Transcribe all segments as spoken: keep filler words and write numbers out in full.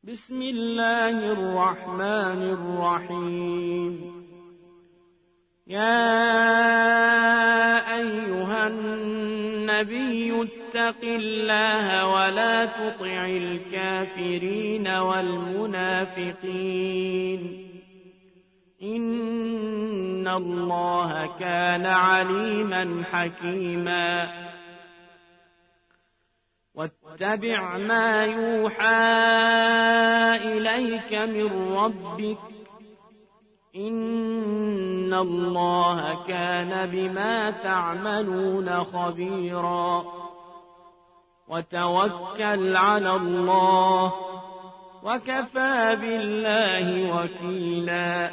بسم الله الرحمن الرحيم. يا أيها النبي اتق الله ولا تطع الكافرين والمنافقين إن الله كان عليما حكيما. واتبع ما يوحى إليك من ربك إن الله كان بما تعملون خبيرا. وتوكل على الله وكفى بالله وكيلا.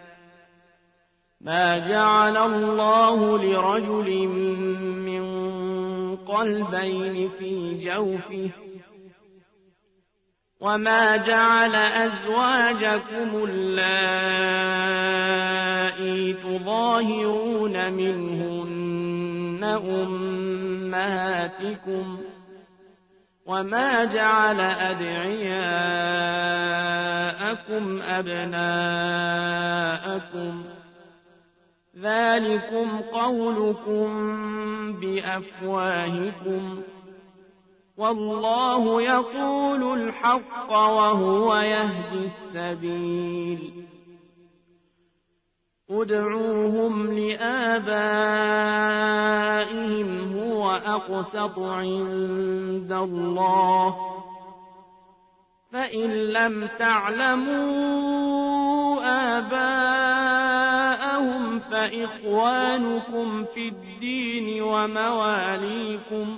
ما جعل الله لرجل من قلبين في جوفه وما جعل أزواجكم اللائي تظاهرون منهن أمهاتكم وما جعل أدعياءكم أبناءكم ذلكم قولكم بأفواهكم والله يقول الحق وهو يهدي السبيل. ادعوهم لآبائهم هو أقسط عند الله فإن لم تعلموا آباءهم فإخوانكم في الدين ومواليكم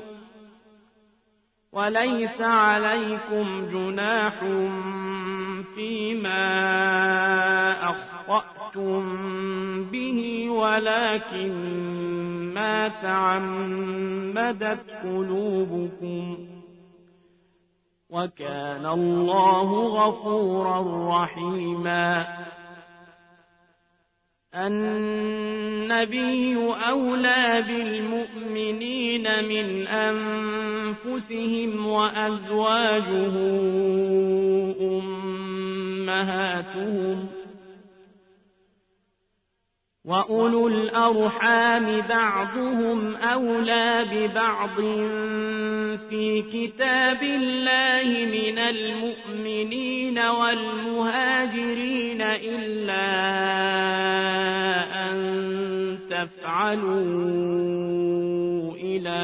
وليس عليكم جناح فيما أخطأتم به ولكن ما تعمدت قلوبكم وكان الله غفورا رحيما. النبي أولى بالمؤمنين من أنفسهم وأزواجه أمهاتهم وأولو الأرحام بعضهم أولى ببعض في كتاب الله من المؤمنين والمهاجرين إلا أن تفعلوا إلى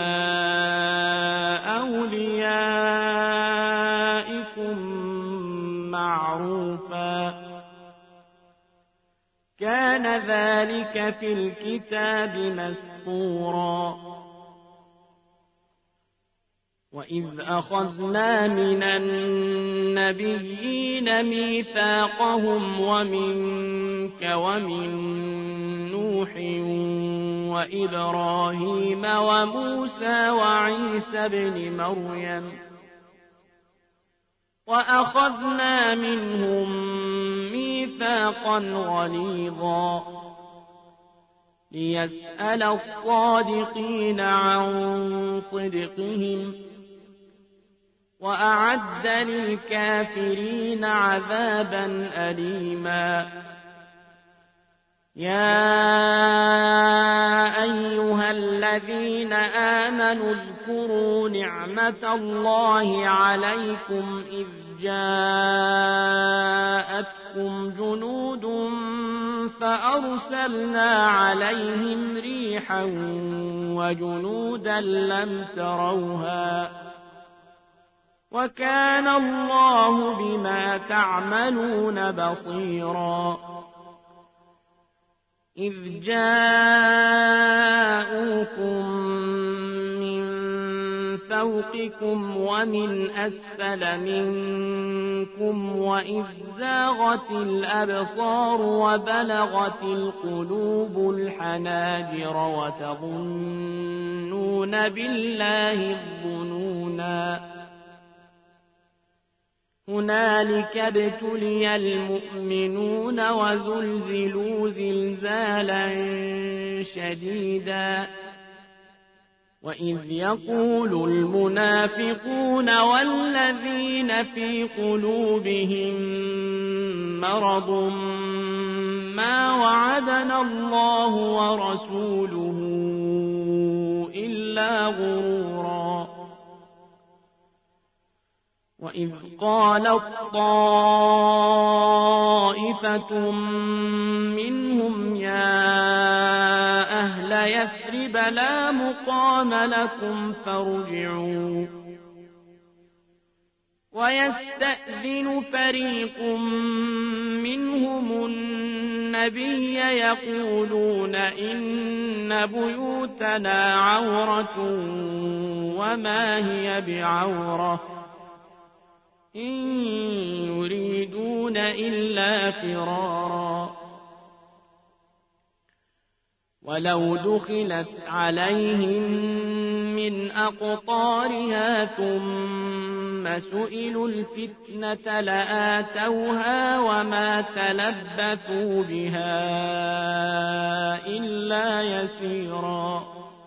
أوليائكم معروفا كان ذلك في الكتاب مسطورا. وإذ أخذنا من النبيين ميثاقهم ومنك ومن نوح وإبراهيم وموسى وعيسى بن مريم وأخذنا منهم ميثاقا غليظا ليسأل الصادقين عن صدقهم وأعد للكافرين عذابا أليما. يا أيها الذين آمنوا اذكروا نعمة الله عليكم إذ جاءتكم جنود فأرسلنا عليهم ريحا وجنودا لم تروها وكان الله بما تعملون بصيرا. إذ جاءوكم من فوقكم ومن أسفل منكم وإذ زاغت الأبصار وبلغت القلوب الحناجر وتظنون بالله الظنونا هنالك ابتلي المؤمنون وزلزلوا زلزالا شديدا وإذ يقول المنافقون والذين في قلوبهم مرض ما وعدنا الله ورسوله إلا غرورا وإذ قالت طائفة منهم يا أهل يثرب لا مقام لكم فارجعوا ويستأذن فريق منهم النبي يقولون إن بيوتنا عورة وما هي بعورة إن يريدون إلا فرارا ولو دخلت عليهم من أقطارها ثم سئلوا الفتنة لآتوها وما تلبثوا بها إلا يسيرا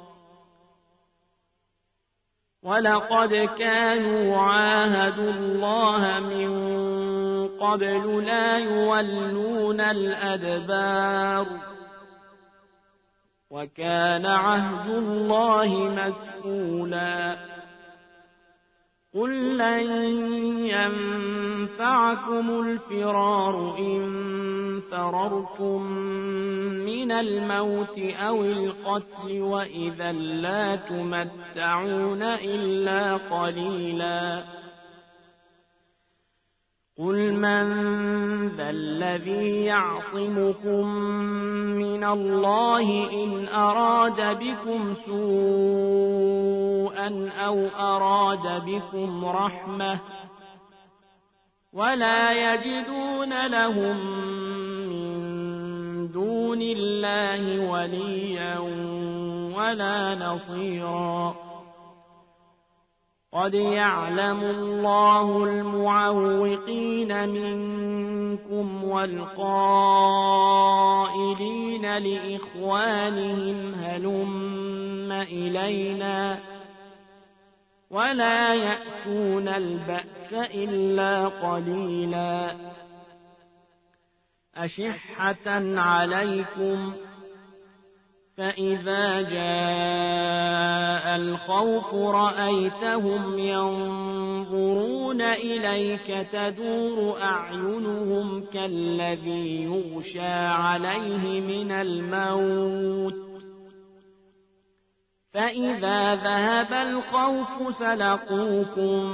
ولقد كانوا عاهدوا الله من قبل لا يولون الأدبار وكان عهد الله مسئولا قل لن ينفعكم الفرار إن فررتم من الموت أو القتل وإذا لا تمتعون إلا قليلا قل من ذا الذي يعصمكم من الله إن أراد بكم سوءا أو أراد بكم رحمة ولا يجدون لهم من دون الله وليا ولا نصيرا قد يعلم الله المعوقين منكم والقائلين لإخوانهم هلم إلينا ولا يأتون البأس إلا قليلا أشحة عليكم فإذا جاء الخوف رأيتهم ينظرون إليك تدور أعينهم كالذي يغشى عليه من الموت فإذا ذهب الخوف سلقوكم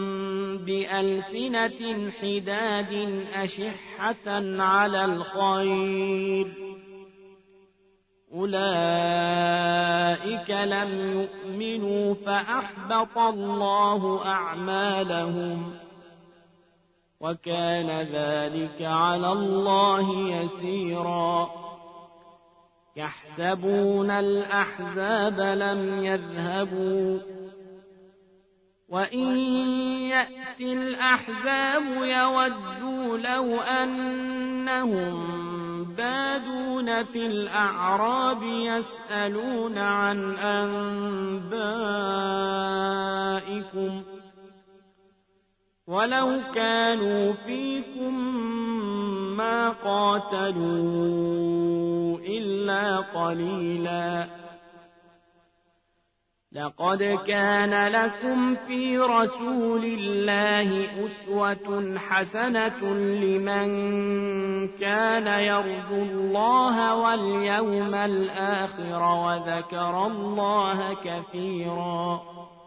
بألسنة حداد أشحة على الخير أولئك لم يؤمنوا فأحبط الله أعمالهم وكان ذلك على الله يسيرا يحسبون الأحزاب لم يذهبوا وإن يأتي الأحزاب يودوا لو أنهم بادون في الأعراب يسألون عن أنبائكم ولو كانوا فيكم ما قاتلوا إلا قليلا لقد كان لكم في رسول الله أسوة حسنة لمن كان يرجو الله واليوم الآخر وذكر الله كثيرا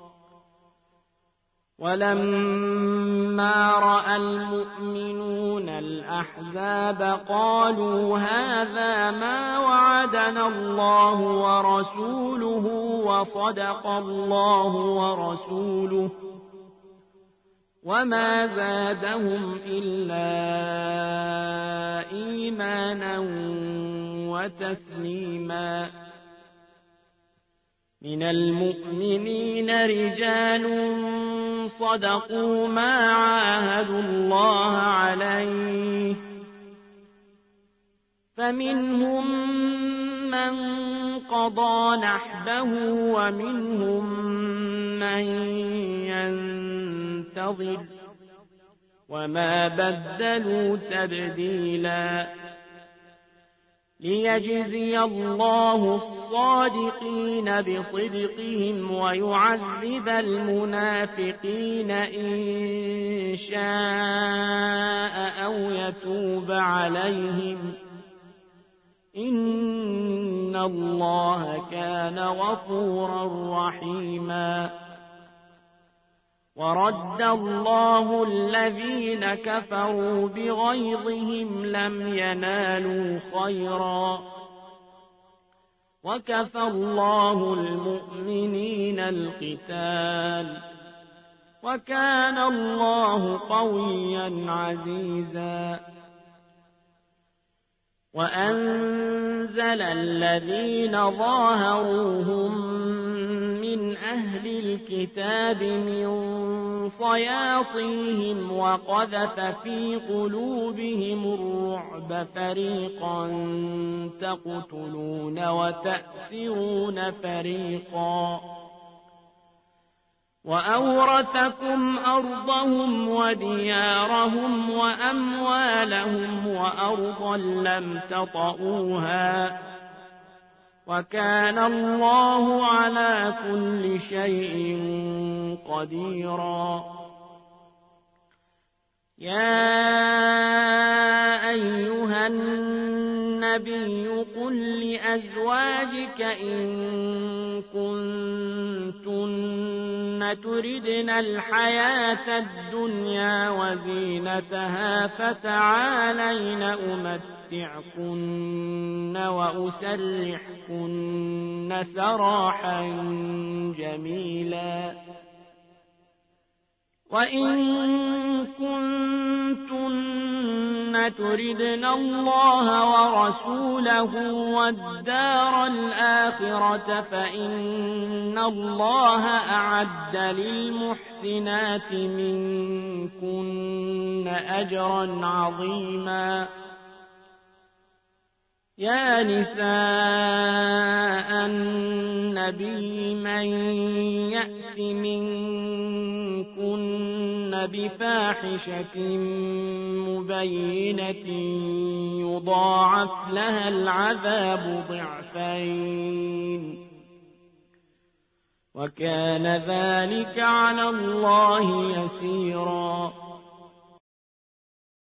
ولما رأى المؤمنون الأحزاب قالوا هذا ما وعدنا الله ورسوله وصدق الله ورسوله وما زادهم إلا إيمانا وتسليما من المؤمنين رجال صدقوا ما عاهدوا الله عليه فمنهم من قضى نحبه ومنهم من ينتظر وما بدلوا تبديلا ليجزي الله الصادقين بصدقهم ويعذب المنافقين إن شاء أو يتوب عليهم إن الله كان غفورا رحيما ورد الله الذين كفروا بغيظهم لم ينالوا خيرا وكفى الله المؤمنين القتال وكان الله قويا عزيزا وأنزل الذين ظاهروهم من أهل الكتاب من صياصيهم وقذف في قلوبهم الرعب فريقا تقتلون وتأسرون فريقا وأورثكم أرضهم وديارهم وأموالهم وأرضا لم تطئوها وكان الله على كل شيء قديرا يا أيها النبي قل لأزواجك إن كنتن تردن الحياة الدنيا وزينتها فتعالين أمتعكن وأسرحكن سراحا جميلا وإن كنتن تردن الله ورسوله والدار الآخرة فإن الله أعد للمحسنات منكن أجرا عظيما يا نساء النبي من يأت منكن بفاحشة مبينة يضاعف لها العذاب ضعفين وكان ذلك على الله يسيرا